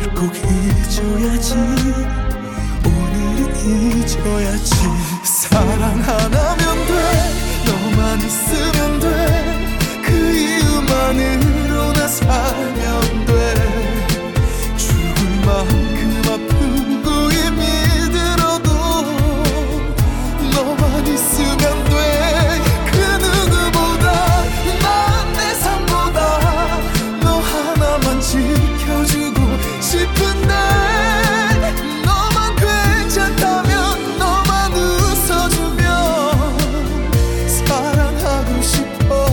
꼭 잊어야지. 오늘은 잊어야지. 사랑 하나면 돼. 너만 있으면 돼. 그 이유만으로 나 살면 돼. 죽을 만큼 아프고 힘이 들어도 너만 있으면 돼. 그 누구보다 난 내 삶보다 너 하나만 지켜주고 싶은데 너만 괜찮다면 너만 웃어주면 사랑하고 싶어.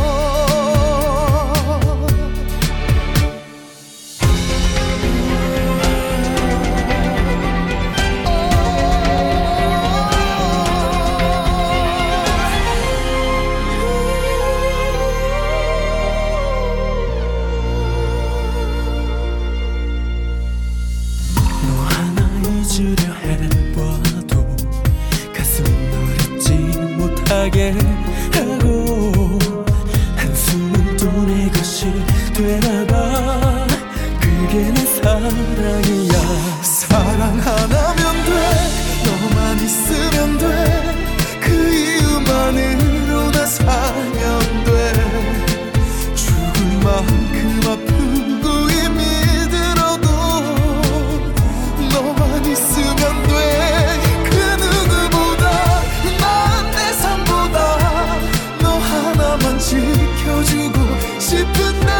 너 하나 잊으려 해봐도 가슴 널 잊지 못하게 하고 한숨은 또 내 것이 되나봐. 그게 내 사랑이야. 사랑 하나면 돼. 너만 있으면 돼. 그 이유만으로 나 살면 돼. 죽을 만큼 아프고 힘이 들어도 너만 있으면 돼. 그 누구보다 난 내 삶보다 너 하나만 지켜주고 싶은데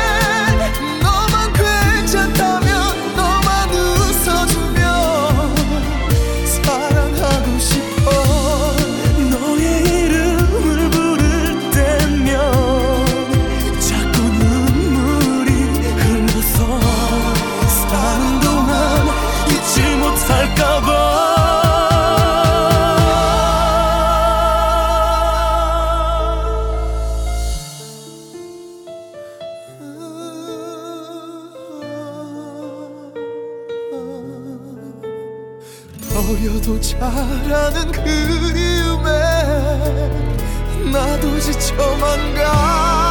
너만 괜찮다면 너만 웃어주면 사랑하고 싶어. 너의 이름을 부를 때면 자꾸 눈물이 흘러서 사는 동안 잊지 못할까봐. 버려도 잘하는 그리움에 나도 지쳐만 가.